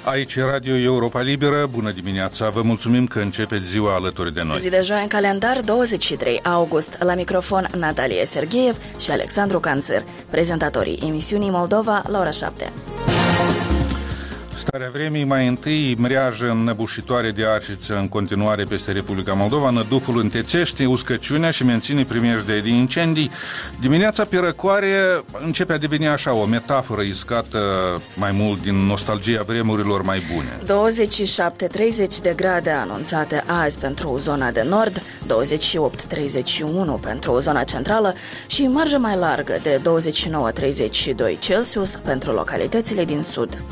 Aici Radio Europa Liberă, bună dimineața, vă mulțumim că începeți ziua alături de noi. Zi de joi în calendar, 23 august, la microfon Natalia Sergeev și Alexandru Canțăr, prezentatorii emisiunii Moldova la ora 7. Starea vremii, mai întâi mreajă înnăbușitoare de arciță în continuare peste Republica Moldova, năduful întețește uscăciunea și menține primejdii de incendii. Dimineața pe răcoare începe a deveni așa o metaforă iscată mai mult din nostalgia vremurilor mai bune. 27-30 de grade anunțate azi pentru zona de nord, 28-31 pentru zona centrală și marjă mai largă de 29-32 Celsius pentru localitățile din sud.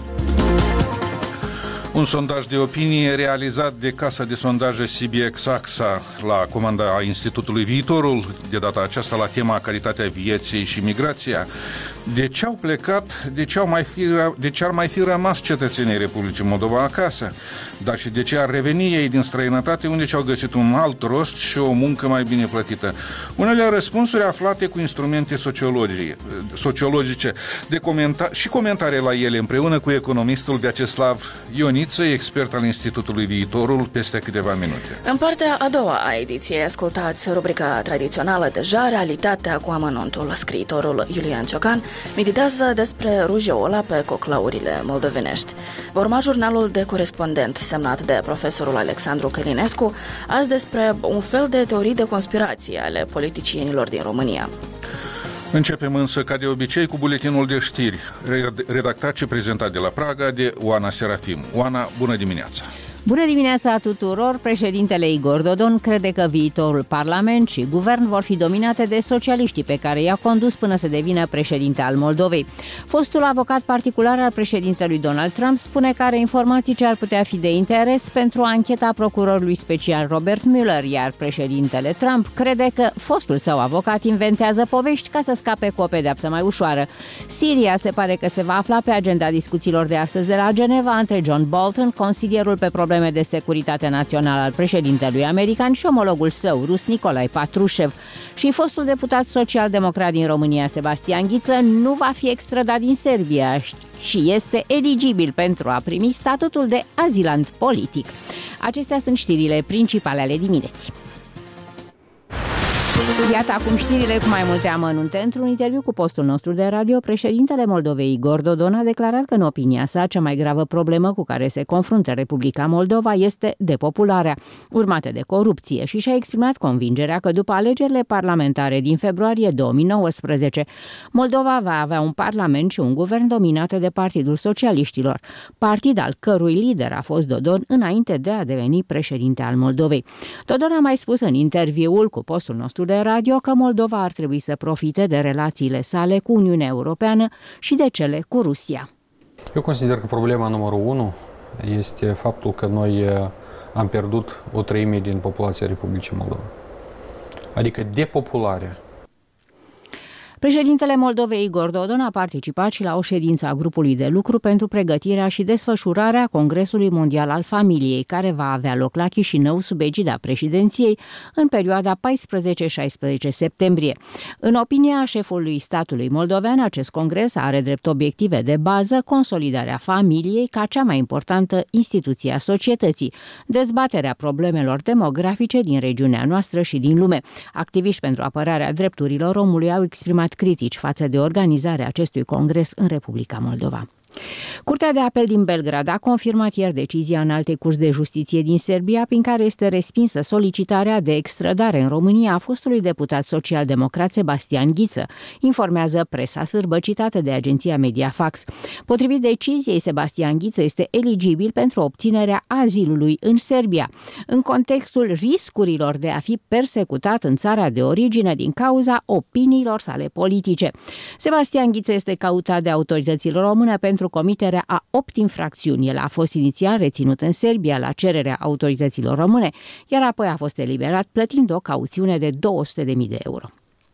Un sondaj de opinie realizat de Casa de Sondaje CBX-AXA la comanda Institutului Viitorul, de data aceasta la tema calitatea vieții și migrația. De ce au plecat, de ce ar mai fi rămas cetățenii Republicii Moldova acasă, dar și de ce ar reveni ei din străinătate unde și-au găsit un alt rost și o muncă mai bine plătită. Unele răspunsuri aflate cu instrumente sociologice și comentarii la ele împreună cu economistul Vyacheslav Ioniță, expert al Institutului Viitorul, peste câteva minute. În partea a doua a ediției ascultați rubrica tradițională deja, Realitatea cu amănuntul. Scriitorul Iulian Ciocan meditează despre rujeola pe coclaurile moldovenești. Va urma jurnalul de corespondent semnat de profesorul Alexandru Călinescu, azi despre un fel de teorii de conspirație ale politicienilor din România. Începem însă, ca de obicei, cu buletinul de știri, redactat și prezentat de la Praga de Oana Serafim. Oana, bună dimineața! Bună dimineața tuturor! Președintele Igor Dodon crede că viitorul Parlament și Guvern vor fi dominate de socialiștii pe care i-a condus până să devină președinte al Moldovei. Fostul avocat particular al președintelui Donald Trump spune că are informații ce ar putea fi de interes pentru ancheta procurorului special Robert Mueller, iar președintele Trump crede că fostul său avocat inventează povești ca să scape cu o pedeapsă mai ușoară. Siria se pare că se va afla pe agenda discuțiilor de astăzi de la Geneva între John Bolton, consilierul pe probleme de securitate națională al președintelui american, și omologul său rus Nicolae Patrușev. Și fostul deputat social-democrat din România, Sebastian Ghiță, nu va fi extradat din Serbia și este eligibil pentru a primi statutul de azilant politic. Acestea sunt știrile principale ale dimineții. Iată acum știrile cu mai multe amănunte. Într-un interviu cu postul nostru de radio, președintele Moldovei Igor Dodon a declarat că, în opinia sa, cea mai gravă problemă cu care se confruntă Republica Moldova este depopularea, urmată de corupție, și și-a exprimat convingerea că după alegerile parlamentare din februarie 2019, Moldova va avea un parlament și un guvern dominate de Partidul Socialiștilor, partid al cărui lider a fost Dodon înainte de a deveni președinte al Moldovei. Dodon a mai spus în interviul cu postul nostru de radio că Moldova ar trebui să profite de relațiile sale cu Uniunea Europeană și de cele cu Rusia. Eu consider că problema numărul 1 este faptul că noi am pierdut o treime din populația Republicii Moldova. Adică depopularea. Președintele Moldovei Igor Dodon a participat și la o ședință a grupului de lucru pentru pregătirea și desfășurarea Congresului Mondial al Familiei, care va avea loc la Chișinău sub egida președinției în perioada 14-16 septembrie. În opinia șefului statului moldovean, acest congres are drept obiective de bază consolidarea familiei ca cea mai importantă instituție a societății, dezbaterea problemelor demografice din regiunea noastră și din lume. Activiști pentru apărarea drepturilor omului au exprimat critici față de organizarea acestui congres în Republica Moldova. Curtea de apel din Belgrad a confirmat ieri decizia Înaltei Curți de Justiție din Serbia, prin care este respinsă solicitarea de extradare în România a fostului deputat social-democrat Sebastian Ghiță, informează presa sârbă citată de agenția Mediafax. Potrivit deciziei, Sebastian Ghiță este eligibil pentru obținerea azilului în Serbia, în contextul riscurilor de a fi persecutat în țara de origine din cauza opiniilor sale politice. Sebastian Ghiță este căutat de autoritățile române pentru comiterea a 8 infracțiuni. El a fost inițial reținut în Serbia la cererea autorităților române, iar apoi a fost eliberat plătind o cauțiune de 200.000 de euro.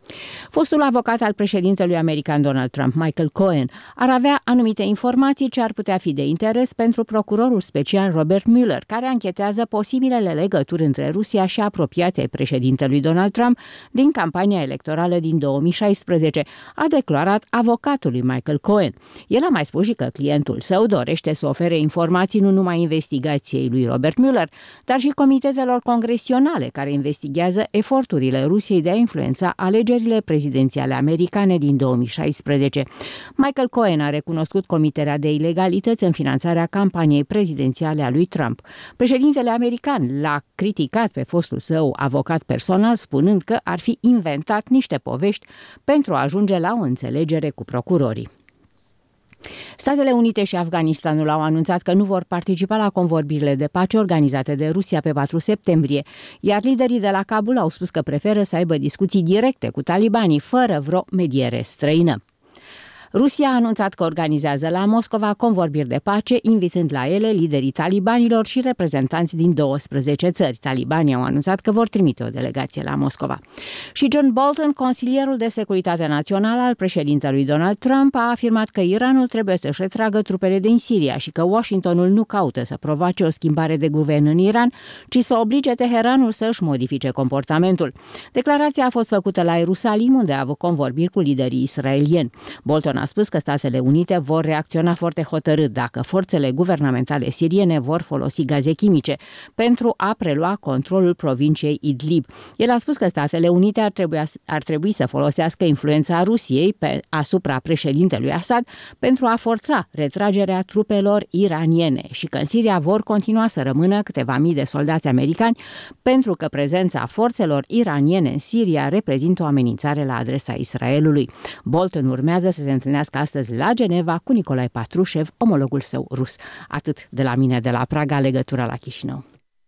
Fostul avocat al președintelui american Donald Trump, Michael Cohen, ar avea anumite informații ce ar putea fi de interes pentru procurorul special Robert Mueller, care anchetează posibilele legături între Rusia și apropiații ai președintelui Donald Trump din campania electorală din 2016, a declarat avocatului Michael Cohen. El a mai spus și că clientul său dorește să ofere informații nu numai investigației lui Robert Mueller, dar și comitetelor congresionale care investigează eforturile Rusiei de a influența alegerile prezidențiale americane din 2016. Michael Cohen a recunoscut comiterea de ilegalități în finanțarea campaniei prezidențiale a lui Trump. Președintele american l-a criticat pe fostul său avocat personal, spunând că ar fi inventat niște povești pentru a ajunge la o înțelegere cu procurorii. Statele Unite și Afganistanul au anunțat că nu vor participa la convorbirile de pace organizate de Rusia pe 4 septembrie, iar liderii de la Kabul au spus că preferă să aibă discuții directe cu talibanii, fără vreo mediere străină. Rusia a anunțat că organizează la Moscova convorbiri de pace, invitând la ele liderii talibanilor și reprezentanți din 12 țări. Talibanii au anunțat că vor trimite o delegație la Moscova. Și John Bolton, consilierul de securitate națională al președintelui Donald Trump, a afirmat că Iranul trebuie să-și retragă trupele din Siria și că Washingtonul nu caută să provoace o schimbare de guvern în Iran, ci să oblige Teheranul să își modifice comportamentul. Declarația a fost făcută la Ierusalim, unde a avut convorbiri cu liderii israelieni. Bolton a spus că Statele Unite vor reacționa foarte hotărât dacă forțele guvernamentale siriene vor folosi gaze chimice pentru a prelua controlul provinciei Idlib. El a spus că Statele Unite ar trebui să folosească influența Rusiei asupra președintelui Assad pentru a forța retragerea trupelor iraniene și că în Siria vor continua să rămână câteva mii de soldați americani pentru că prezența forțelor iraniene în Siria reprezintă o amenințare la adresa Israelului. Bolton urmează să se întâlnească astăzi la Geneva cu Nicolae Patrușev, omologul său rus. Atât de la mine de la Praga, legătura la Chișinău.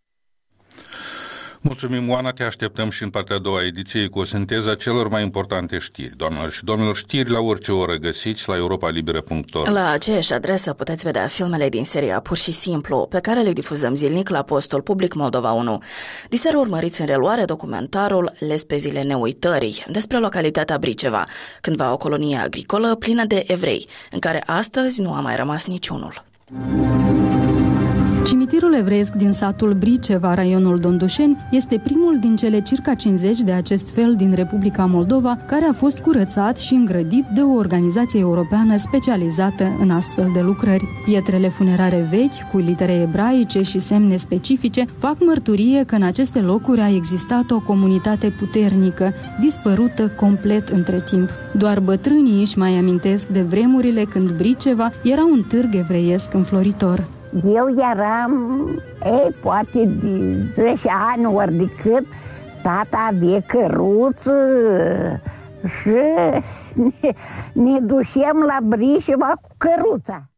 Mulțumim, Oana, te așteptăm și în partea a doua ediției cu o sinteză a celor mai importante știri. Doamnelor și domnilor, știri la orice oră găsiți la europalibera.org. La aceeași adresă puteți vedea filmele din seria Pur și Simplu, pe care le difuzăm zilnic la postul Public Moldova 1. Diseară urmăriți în reluare documentarul Lespezile neuitării, despre localitatea Briceva, cândva o colonie agricolă plină de evrei, în care astăzi nu a mai rămas niciunul. Cimitirul evreiesc din satul Briceva, raionul Dondușeni, este primul din cele circa 50 de acest fel din Republica Moldova, care a fost curățat și îngrădit de o organizație europeană specializată în astfel de lucrări. Pietrele funerare vechi, cu litere ebraice și semne specifice, fac mărturie că în aceste locuri a existat o comunitate puternică, dispărută complet între timp. Doar bătrânii își mai amintesc de vremurile când Briceva era un târg evreiesc înfloritor. Eu eram, poate de 10 ani ori de cât, tata avea căruță și ne ducem la Briceva cu căruța.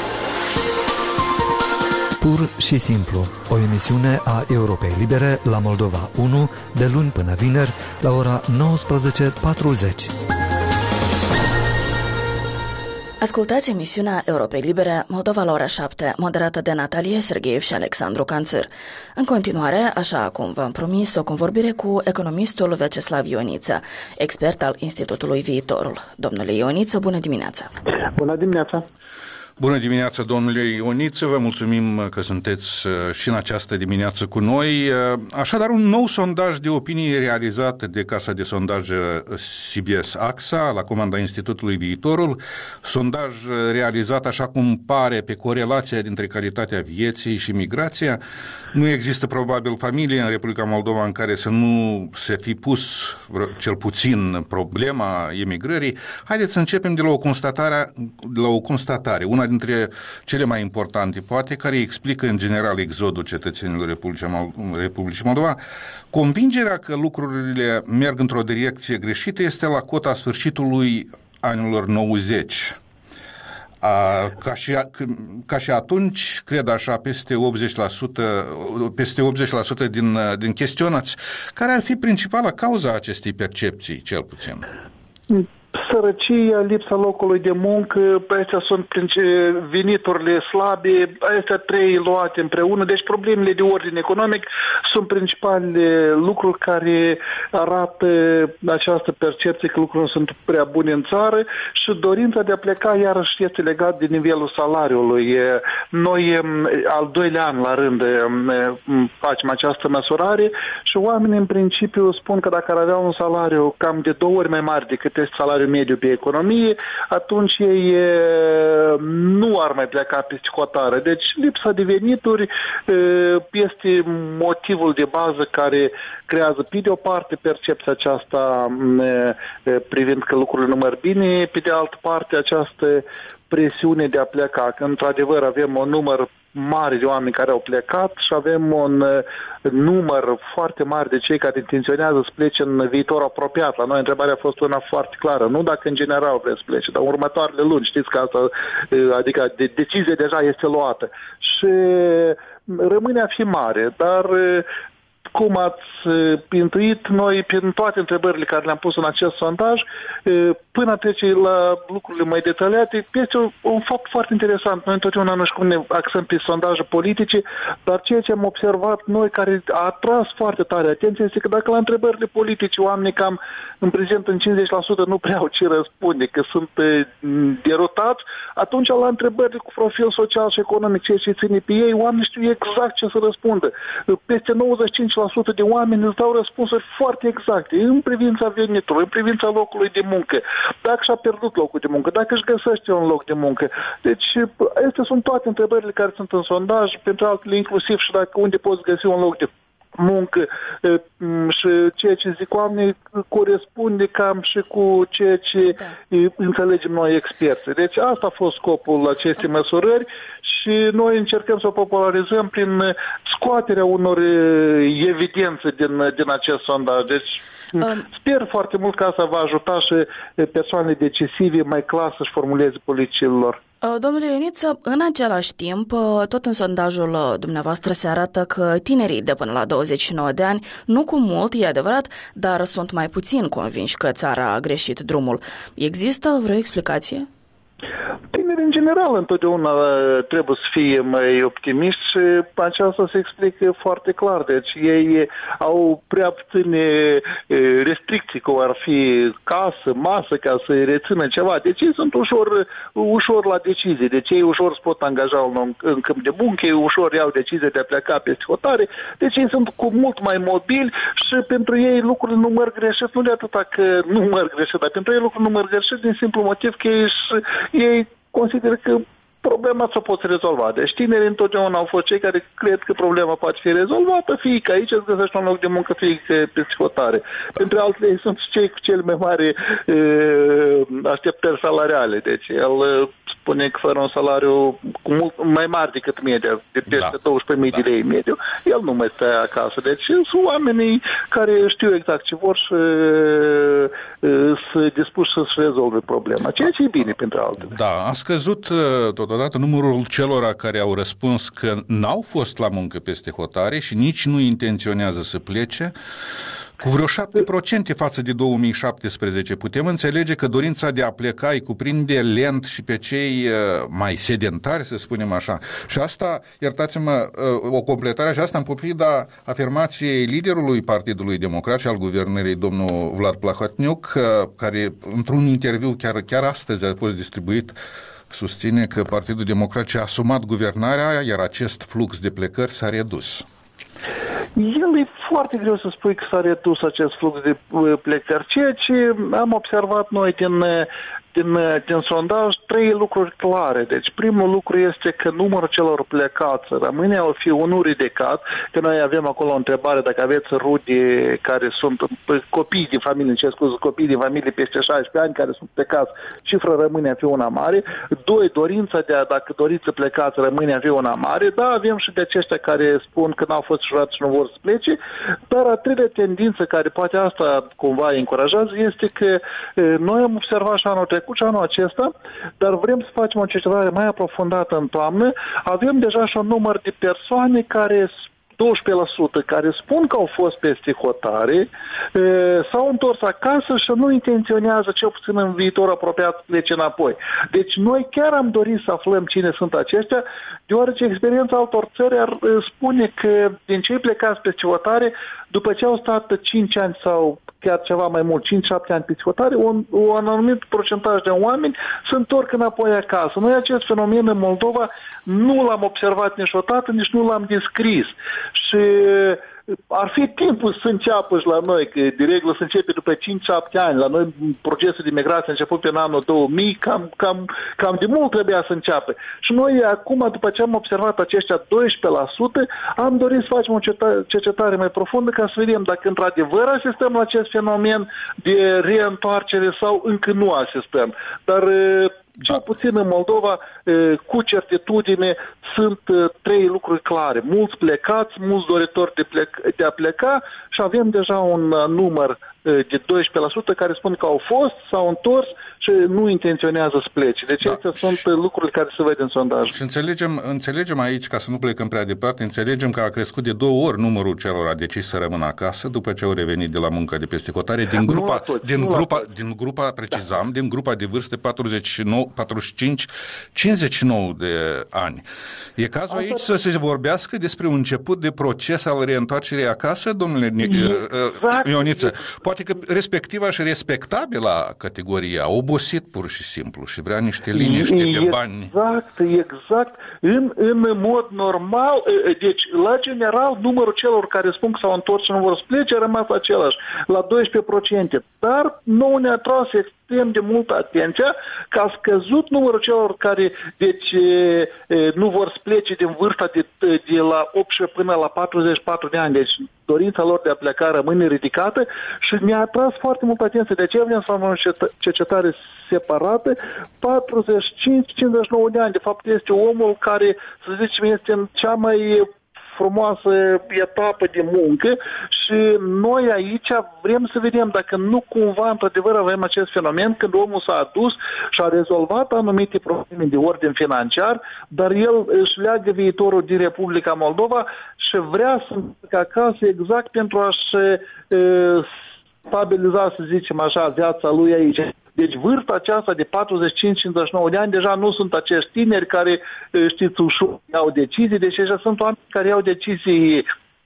Pur și simplu, o emisiune a Europei Libere la Moldova 1, de luni până vineri, la ora 19:40. Ascultați emisiunea Europei Libere, Moldova la ora 7, moderată de Natalie Sergeev și Alexandru Canțăr. În continuare, așa cum v-am promis, o convorbire cu economistul Vyacheslav Ioniță, expert al Institutului Viitorul. Domnule Ioniță, bună dimineața! Bună dimineața! Bună dimineața, domnule Ioniță, vă mulțumim că sunteți și în această dimineață cu noi. Așadar, un nou sondaj de opinii realizat de Casa de Sondaj CBS AXA la comanda Institutului Viitorul, sondaj realizat așa cum pare pe corelația dintre calitatea vieții și migrația. Nu există probabil familie în Republica Moldova în care să nu se fi pus cel puțin problema emigrării. Haideți să începem de la o constatare, una dintre cele mai importante, poate, care explică în general exodul cetățenilor Republicii Moldova. Convingerea că lucrurile merg într-o direcție greșită este la cota sfârșitului anilor 90. Ca și atunci, cred așa, peste 80% din chestionați. Care ar fi principala cauza acestei percepții, cel puțin? Sărăcia, lipsa locului de muncă, astea sunt veniturile slabe, astea trei luate împreună, deci problemele de ordine economic sunt principalele lucruri care arată această percepție că lucrurile nu sunt prea bune în țară și dorința de a pleca iarăși este legat de nivelul salariului. Noi al doilea an la rând facem această măsurare și oamenii în principiu spun că dacă ar avea un salariu cam de 2 ori mai mare decât este salariul mediu pe economie, atunci ei nu ar mai pleca peste hotare. Deci lipsa de venituri este motivul de bază care creează pe de o parte percepția aceasta privind că lucrurile nu merg bine, pe de altă parte această presiune de a pleca, că într-adevăr avem un număr mare de oameni care au plecat și avem un număr foarte mare de cei care intenționează să plece în viitor apropiat. La noi întrebarea a fost una foarte clară. Nu dacă în general vreți să plece, dar următoarele luni. Știți că asta, adică decizia deja este luată. Și rămâne a fi mare, dar cum ați intuit, noi, prin toate întrebările care le-am pus în acest sondaj, până a trece la lucrurile mai detaliate, este un fapt foarte interesant. Noi întotdeauna nu știu cum ne axăm pe sondaje politice, dar ceea ce am observat noi, care a atras foarte tare atenție, este că dacă la întrebările politice oamenii cam în prezent în 50% nu prea au ce răspunde, că sunt derutați, atunci la întrebările cu profil social și economic, ceea ce ține pe ei, oamenii știu exact ce să răspundă. Peste 95% de oameni îți dau răspunsuri foarte exacte în privința venitului, în privința locului de muncă, dacă și-a pierdut locul de muncă, dacă își găsește un loc de muncă. Deci, astea sunt toate întrebările care sunt în sondaj, pentru altele inclusiv și dacă unde poți găsi un loc de muncă și ceea ce zic oamenii corespunde cam și cu ceea ce înțelegem noi experți. Deci asta a fost scopul acestei măsurări și noi încercăm să o popularizăm prin scoaterea unor evidențe din acest sondaj. Deci sper foarte mult că asta va ajuta și persoanele decisive mai clar să-și formuleze politicile lor. Domnule Ioniță, în același timp, tot în sondajul dumneavoastră se arată că tinerii de până la 29 de ani, nu cu mult, e adevărat, dar sunt mai puțin convinși că țara a greșit drumul. Există vreo explicație? Tinerii, în general, întotdeauna trebuie să fie mai optimiști și aceasta se explică foarte clar. Deci ei au prea puține restricții, cum ar fi casă, masă, ca să rețină ceva. Deci ei sunt ușor la decizie. Deci ei ușor se pot angaja în câmp de muncă, ei ușor iau decizia de a pleca peste hotare. Deci ei sunt cu mult mai mobili și pentru ei lucrurile nu merg greșit. Nu de atâta că nu merg greșit, dar pentru ei lucrurile nu merg greșit din simplu motiv că ei consideră că problema s-o poți rezolva. Deci tinerii întotdeauna au fost cei care cred că problema poate fi rezolvată, fie că aici îți găsești un loc de muncă, fie că pe hotare. Pentru altele ei sunt cei cu cel mai mare așteptări salariale. Deci el spune că fără un salariu cu mult mai mare decât media, de peste 12.000 de lei mediu, el nu mai stă acasă. Deci sunt oamenii care știu exact ce vor și sunt dispuși să-și rezolve problema. Ceea ce e bine pentru altele. Da, a scăzut totodată numărul celor care au răspuns că n-au fost la muncă peste hotare și nici nu intenționează să plece, cu vreo 7% față de 2017. Putem înțelege că dorința de a pleca îi cuprinde lent și pe cei mai sedentari, să spunem așa. Și asta, iertați-mă, o completare și asta în pofida afirmației liderului Partidului Democrat și al guvernării, domnul Vlad Plahotniuc, care într-un interviu chiar astăzi a fost distribuit, susține că Partidul Democrat și-a asumat guvernarea, iar acest flux de plecări s-a redus. El e foarte greu să spui că s-a redus acest flux de plecări. Ceea ce am observat noi din sondaj, 3 lucruri clare. Deci primul lucru este că numărul celor plecați rămâne a fi unul ridicat, că noi avem acolo o întrebare dacă aveți rude care sunt copii din familie, copii din familie peste 16 ani care sunt plecați, cifra rămâne a fi una mare. 2, dorința de a, dacă doriți să plecați, rămâne a fi una mare. Da, avem și de aceștia care spun că n-au fost jurați și nu vor să plece, dar a treia tendință care poate asta cumva îi încurajează este că noi am observat și anul trecut și anul acesta, dar vrem să facem o cercetare mai aprofundată în toamnă. Avem deja și un număr de persoane care 12% care spun că au fost peste hotare, s-au întors acasă și nu intenționează, cel puțin în viitor apropiat, să plece înapoi. Deci noi chiar am dorit să aflăm cine sunt aceștia, deoarece experiența altor țări ar spune că din cei plecați peste hotare, după ce au stat 5 ani sau chiar ceva mai mult, 5-7 ani peste hotare, un anumit procentaj de oameni se întorc înapoi acasă. Noi acest fenomen în Moldova nu l-am observat niciodată, nici nu l-am descris. Și ar fi timpul să înceapă și la noi, că de regulă se începe după 5-7 ani. La noi procesul de migrație a început pe anul 2000, cam de mult trebuia să înceapă. Și noi acum, după ce am observat aceștia 12%, am dorit să facem o cercetare mai profundă ca să vedem dacă într-adevăr asistăm la acest fenomen de reîntoarcere sau încă nu asistăm. Dar cel puțin în Moldova, cu certitudine, sunt 3 lucruri clare. Mulți plecați, mulți doritori de a pleca și avem deja un număr de 12% care spun că au fost, s-au întors și nu intenționează să plece. Deci acestea sunt lucrurile care se văd în sondaj. Și înțelegem aici, ca să nu plecăm prea departe, înțelegem că a crescut de 2 ori numărul celor deciși să rămână acasă după ce au revenit de la muncă de peste hotare din grupa de vârstă 45-59 de ani. E cazul aici să se vorbească despre un început de proces al reîntoarcerii acasă, domnule Ioniță? Poate că respectiva și respectabila categorie a obosit pur și simplu și vrea niște liniște de bani. Exact. În mod normal, deci, la general, numărul celor care spun că s-au întors și nu vor să plece a rămas același, la 12%. Dar nouă ne-a tras extrem de multă atenția că a scăzut numărul celor care, deci, nu vor să plece din vârsta de la 18 până la 44 de ani. Deci, dorința lor de a pleca rămâne ridicată și ne-a atras foarte multă atenție. De aceea vrem să facem o cercetare separată. 45-59 de ani, de fapt, este omul care, să zicem, este în cea mai frumoasă etapă de muncă și noi aici vrem să vedem dacă nu cumva într-adevăr avem acest fenomen când omul s-a adus și a rezolvat anumite probleme de ordin financiar, dar el își leagă viitorul din Republica Moldova și vrea să meargă acasă exact pentru a-și stabiliza, să zicem așa, viața lui aici. Deci vârsta aceasta de 45-59 de ani deja nu sunt acești tineri care, știți, ușor iau decizii, deci deja sunt oameni care iau decizii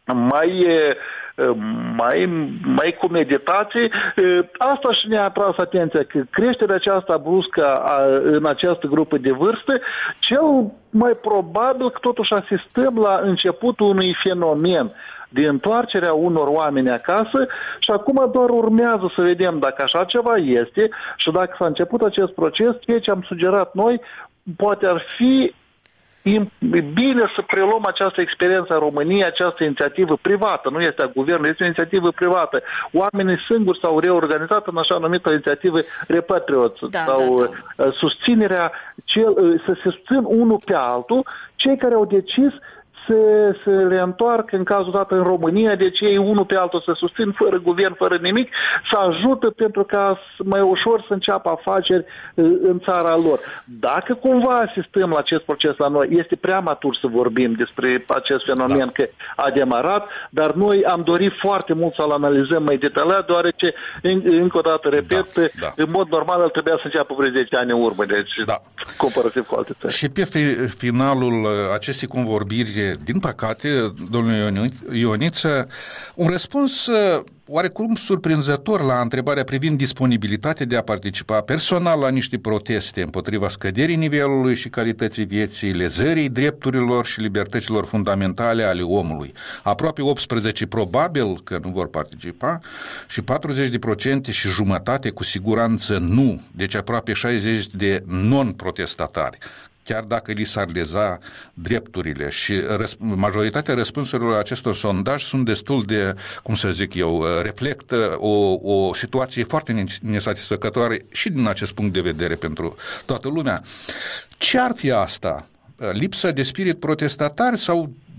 mai cu meditație. Asta și ne-a atras atenția, că creșterea aceasta bruscă în această grupă de vârstă, cel mai probabil că totuși asistăm la începutul unui fenomen de întoarcerea unor oameni acasă și acum doar urmează să vedem dacă așa ceva este și dacă s-a început acest proces, ceea ce am sugerat noi, poate ar fi bine să preluăm această experiență a României, această inițiativă privată, nu este a guvernului, este o inițiativă privată. Oamenii singuri s-au reorganizat în așa numită inițiativă Repatriots susținerea, să se susțin unul pe altul, cei care au decis se reîntoarcă în cazul dat în România, deci ei unul pe altul se susțin fără guvern, fără nimic, să ajută pentru ca mai ușor să înceapă afaceri în țara lor. Dacă cumva asistăm la acest proces la noi, este prea matur să vorbim despre acest fenomen că a demarat, dar noi am dorit foarte mult să-l analizăm mai detaliat, deoarece, încă o dată, repet, în mod normal el trebuia să înceapă vreo 10 ani în urmă, deci comparativ cu alte țări. Și pe finalul acestei convorbiri, din păcate, domnule Ioniță, un răspuns oarecum surprinzător la întrebarea privind disponibilitatea de a participa personal la niște proteste împotriva scăderii nivelului și calității vieții, lezării drepturilor și libertăților fundamentale ale omului. Aproape 18% probabil că nu vor participa și 40% și jumătate cu siguranță nu, deci aproape 60% de non-protestatari, chiar dacă li s-ar leza drepturile. Și majoritatea răspunsurilor acestor sondaj sunt destul de, cum să zic eu, reflectă o situație foarte nesatisfăcătoare și din acest punct de vedere pentru toată lumea. Ce ar fi asta? Lipsa de spirit protestatar sau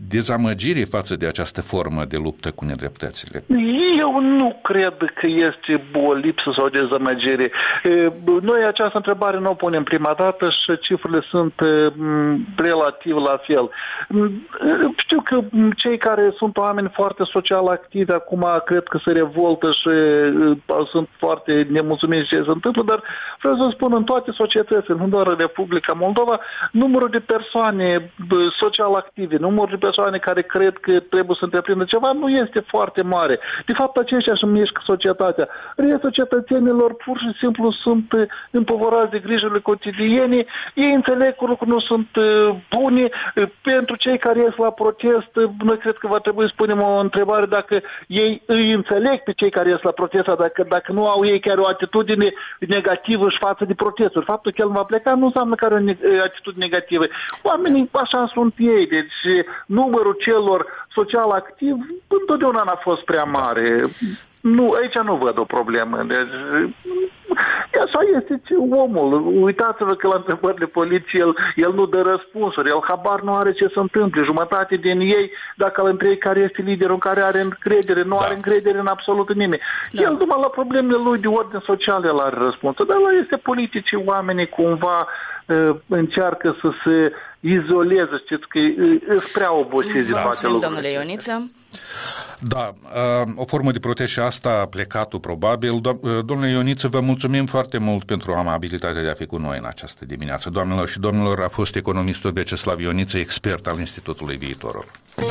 dezamăgire față de această formă de luptă cu nedreptățile? Eu nu cred că este o lipsă sau dezamăgire. Noi această întrebare nu o punem prima dată și cifrele sunt relativ la fel. Știu că cei care sunt oameni foarte social activi acum cred că se revoltă și sunt foarte nemulțumiți ce se întâmplă, dar vreau să spun, în toate societățile, nu doar în Republica Moldova, numărul de persoane social active, numărul de persoane care cred că trebuie să întreprindă ceva nu este foarte mare. De fapt, aceștia își mișcă societatea. Restul cetățenilor pur și simplu sunt împovorați de grijile cotidiene, ei înțeleg că lucrurile nu sunt bune. Pentru cei care ies la protest, noi cred că va trebui să punem o întrebare dacă ei îi înțeleg pe cei care ies la protest, dacă nu au ei chiar o atitudine negativă și față de protesturi. Faptul că el va pleca nu înseamnă că are o atitudine negativă. Oamenii așa sunt ei, deci numărul celor social activ întotdeauna n-a fost prea mare. Nu, aici nu văd o problemă. Deci, așa este omul. Uitați-vă că la întrebările poliției el nu dă răspunsuri, el habar nu are ce se întâmplă. Jumătate din ei, dacă îl întrebi care este liderul în care are încredere, nu are încredere în absolut nimeni. El numai la problemele lui de ordine social el are răspunsul. Dar la este politicii, oamenii cumva încearcă să se izoleze, știți că îți prea obosiți de toate lucrurile. Domnule Ioniță. Da, o formă de protest și asta, plecatul probabil. Domnule Ioniță, vă mulțumim foarte mult pentru amabilitatea de a fi cu noi în această dimineață. Doamnelor și domnilor, a fost economistul Vyacheslav Ioniță, expert al Institutului Viitorul.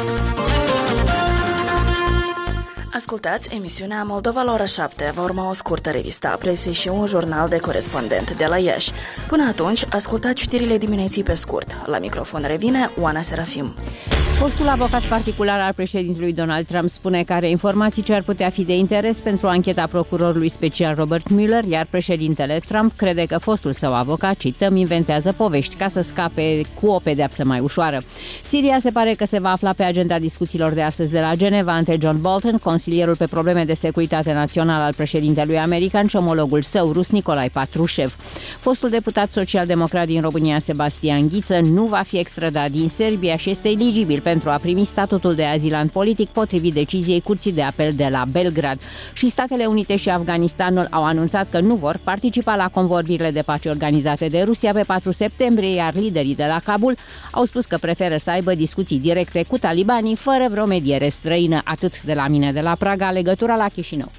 Ascultați emisiunea Moldova la ora 7. Va urma o scurtă revistă a presei și un jurnal de corespondent de la Iași. Până atunci, ascultați știrile dimineții pe scurt. La microfon revine Oana Serafim. Fostul avocat particular al președintelui Donald Trump spune că are informații ce ar putea fi de interes pentru ancheta procurorului special Robert Mueller, iar președintele Trump crede că fostul său avocat, cităm, inventează povești ca să scape cu o pedeapsă mai ușoară. Siria se pare că se va afla pe agenda discuțiilor de astăzi de la Geneva între John Bolton, consilierul pe probleme de securitate națională al președintelui american, și omologul său rus Nicolae Patrushev. Fostul deputat social-democrat din România, Sebastian Ghiță, nu va fi extradat din Serbia și este eligibil pentru a primi statutul de azilant politic potrivit deciziei Curții de Apel de la Belgrad. Și Statele Unite și Afganistanul au anunțat că nu vor participa la convorbirile de pace organizate de Rusia pe 4 septembrie, iar liderii de la Kabul au spus că preferă să aibă discuții directe cu talibanii fără vreo mediere străină. Atât de la mine de la Praga, legătura la Chișinău.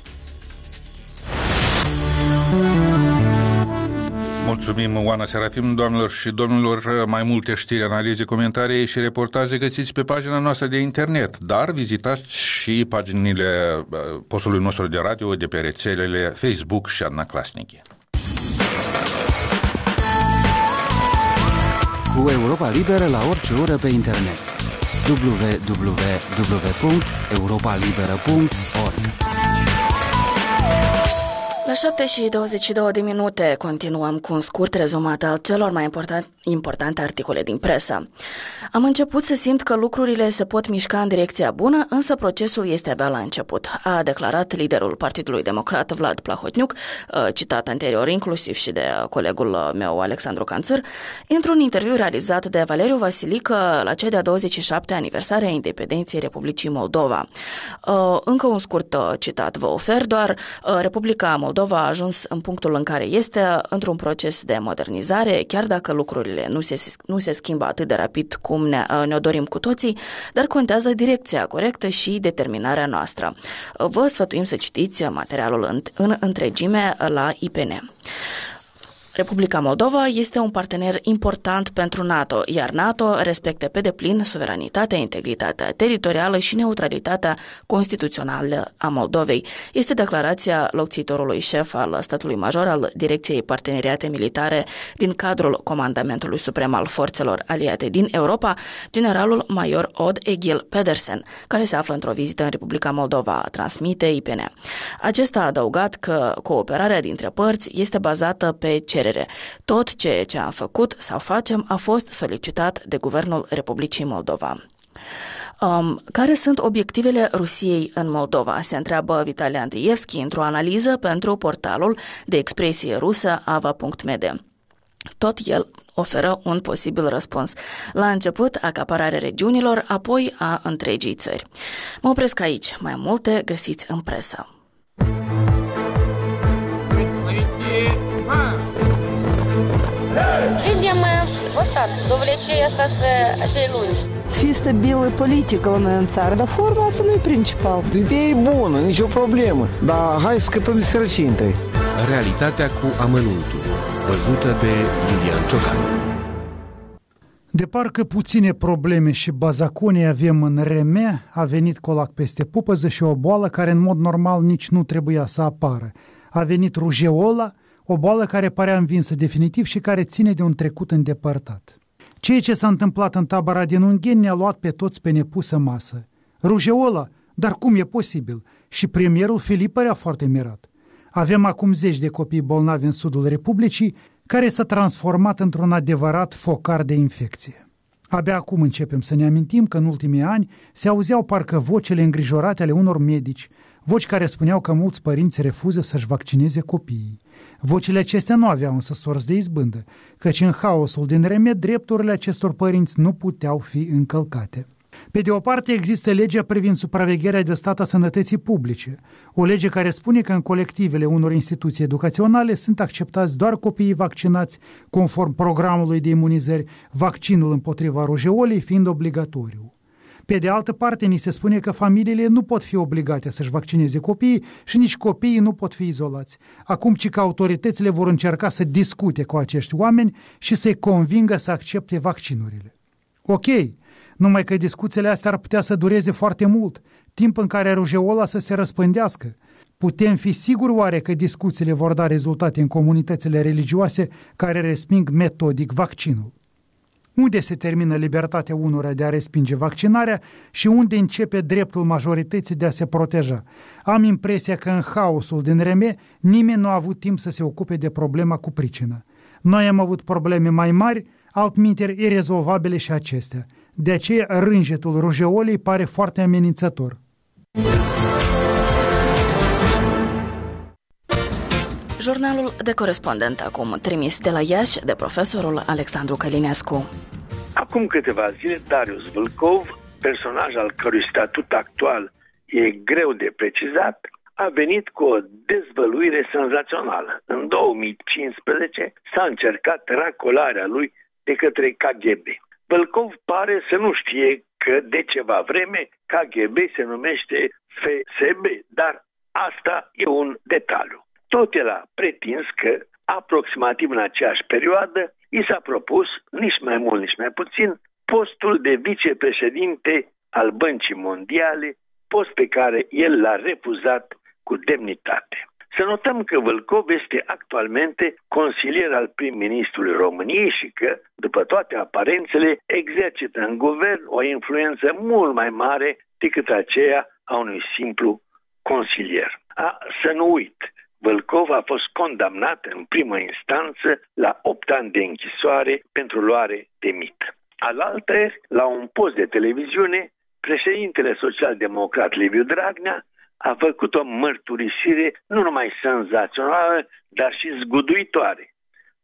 Mulțumim, Oana Serafim. Doamnelor și domnilor, mai multe știri, analize, comentarii și reportaje găsiți pe pagina noastră de internet, dar vizitați și paginile postului nostru de radio de pe rețelele Facebook și Одноклассники. Cu Europa Liberă la orice oră pe internet. www.europalibera.org. La 7 și 22 de minute continuăm cu un scurt rezumat al celor mai importante articole din presă. Am început să simt că lucrurile se pot mișca în direcția bună, însă procesul este abia la început, a declarat liderul Partidului Democrat Vlad Plahotniuc, citat anterior inclusiv și de colegul meu Alexandru Canțăr, într-un interviu realizat de Valeriu Vasilică la cea de-a 27-a aniversare a independenței Republicii Moldova. Încă un scurt citat vă ofer, doar Republica Moldova a ajuns în punctul în care este, într-un proces de modernizare, chiar dacă lucrurile nu se schimbă atât de rapid cum ne-o dorim cu toții, dar contează direcția corectă și determinarea noastră. Vă sfătuim să citiți materialul în întregime la IPN. Republica Moldova este un partener important pentru NATO, iar NATO respectă pe deplin suveranitatea, integritatea teritorială și neutralitatea constituțională a Moldovei. Este declarația locțitorului șef al statului major al Direcției Parteneriate Militare din cadrul Comandamentului Suprem al Forțelor Aliate din Europa, generalul major Odd Egil Pedersen, care se află într-o vizită în Republica Moldova, transmite IPN. Acesta a adăugat că cooperarea dintre părți este bazată pe cerere. Tot ceea ce am făcut sau facem a fost solicitat de Guvernul Republicii Moldova. Care sunt obiectivele Rusiei în Moldova? Se întreabă Vitali Andrievski într-o analiză pentru portalul de expresie rusă ava.mede. Tot el oferă un posibil răspuns. La început, acapararea regiunilor, apoi a întregii țări. Mă opresc aici. Mai multe găsiți în presă. Видим остатки, довлечение остаться cei lungi. Să fie stabilă politică la noi în țară, dar forma asta nu e principal. Ideea e bună, nicio problemă, dar hai să scăpăm de sărăcie întâi. Realitatea cu amănuntul, văzută de Iulian Ciocan. De parcă puține probleme și bazaconii avem în Reme, a venit colac peste pupăză și o boală care în mod normal nici nu trebuia să apară. A venit rujeola, o boală care părea învinsă definitiv și care ține de un trecut îndepărtat. Ceea ce s-a întâmplat în tabăra din Ungheni ne-a luat pe toți pe nepusă masă. Rujeola? Dar cum e posibil? Și premierul Filip părea foarte mirat. Avem acum 10 de copii bolnavi în sudul Republicii, care s-a transformat într-un adevărat focar de infecție. Abia acum începem să ne amintim că în ultimii ani se auzeau parcă vocele îngrijorate ale unor medici, voci care spuneau că mulți părinți refuză să-și vaccineze copiii. Vocile acestea nu aveau însă sorți de izbândă, căci în haosul din Reme, drepturile acestor părinți nu puteau fi încălcate. Pe de o parte, există legea privind supravegherea de stat a sănătății publice, o lege care spune că în colectivele unor instituții educaționale sunt acceptați doar copiii vaccinați conform programului de imunizări, vaccinul împotriva rujeolei fiind obligatoriu. Pe de altă parte, ni se spune că familiile nu pot fi obligate să-și vaccineze copiii și nici copiii nu pot fi izolați. Acum ci că autoritățile vor încerca să discute cu acești oameni și să-i convingă să accepte vaccinurile. Ok, numai că discuțiile astea ar putea să dureze foarte mult, timp în care rujeola să se răspândească. Putem fi siguri oare că discuțiile vor da rezultate în comunitățile religioase care resping metodic vaccinul? Unde se termină libertatea unora de a respinge vaccinarea și unde începe dreptul majorității de a se proteja? Am impresia că în haosul din Reme nimeni nu a avut timp să se ocupe de problema cu pricina. Noi am avut probleme mai mari, altminteri irezolvabile și acestea. De aceea rânjetul rujeolei pare foarte amenințător. Jurnalul de corespondent acum, trimis de la Iași de profesorul Alexandru Călinescu. Acum câteva zile, Darius Vâlcov, personaj al cărui statut actual e greu de precizat, a venit cu o dezvăluire senzațională. În 2015 s-a încercat racolarea lui de către KGB. Vâlcov pare să nu știe că de ceva vreme KGB se numește FSB, dar asta e un detaliu. Tot el a pretins că, aproximativ în aceeași perioadă, i s-a propus, nici mai mult, nici mai puțin, postul de vicepreședinte al Băncii Mondiale, post pe care el l-a refuzat cu demnitate. Să notăm că Vâlcov este actualmente consilier al prim-ministrului României și că, după toate aparențele, exercită în guvern o influență mult mai mare decât aceea a unui simplu consilier. Să nu uit, Vâlcov a fost condamnat în primă instanță la 8 ani de închisoare pentru luare de mită. Alaltăieri, la un post de televiziune, președintele social-democrat Liviu Dragnea a făcut o mărturisire nu numai senzațională, dar și zguduitoare.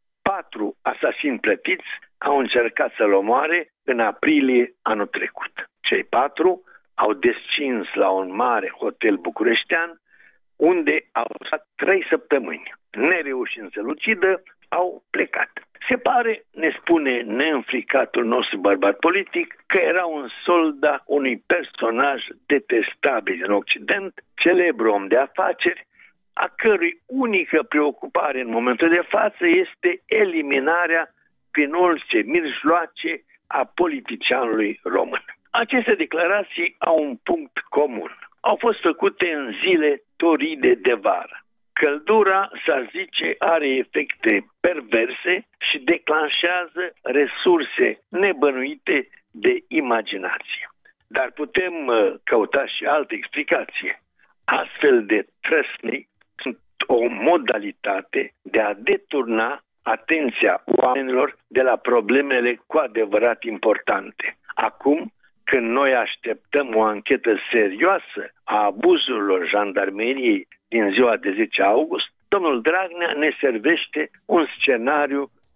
4 asasini plătiți au încercat să-l omoare în aprilie anul trecut. Cei 4 au descins la un mare hotel bucureștean, unde au stat 3 săptămâni. Nereușind să-l ucidă, au plecat. Se pare, ne spune neînfricatul nostru bărbat politic, că era un soldat unui personaj detestabil din Occident, celebru om de afaceri, a cărui unică preocupare în momentul de față este eliminarea prin orice mijloace a politicianului român. Aceste declarații au un punct comun. Au fost făcute în zile toride de vară. Căldura, să zice, are efecte perverse și declanșează resurse nebănuite de imaginație. Dar putem căuta și altă explicație. Astfel de trăsnii sunt o modalitate de a deturna atenția oamenilor de la problemele cu adevărat importante. Acum, când noi așteptăm o anchetă serioasă a abuzurilor jandarmeriei din ziua de 10 august, domnul Dragnea ne servește un scenariu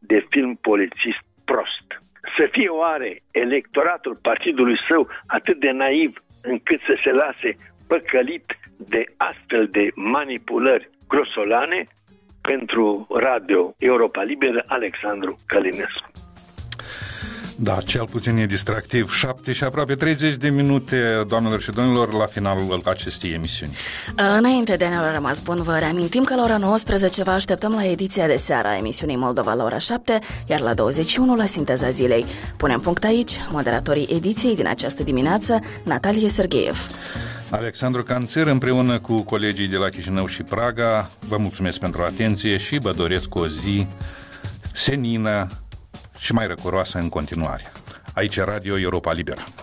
de film polițist prost. Să fie oare electoratul partidului său atât de naiv încât să se lase păcălit de astfel de manipulări grosolane? Pentru Radio Europa Liberă, Alexandru Călinescu. Da, cel puțin e distractiv. 7 și aproape 30 de minute, doamnelor și domnilor, la finalul acestei emisiuni. Înainte de a ne rămas bun, vă reamintim că la ora 19 vă așteptăm la ediția de seară a emisiunii Moldova la ora 7, iar la 21 la Sinteza Zilei. Punem punct aici. Moderatorii ediției din această dimineață, Natalie Sergeev, Alexandru Canțer, împreună cu colegii de la Chișinău și Praga, vă mulțumesc pentru atenție și vă doresc o zi senină și mai răcoroasă în continuare. Aici Radio Europa Liberă.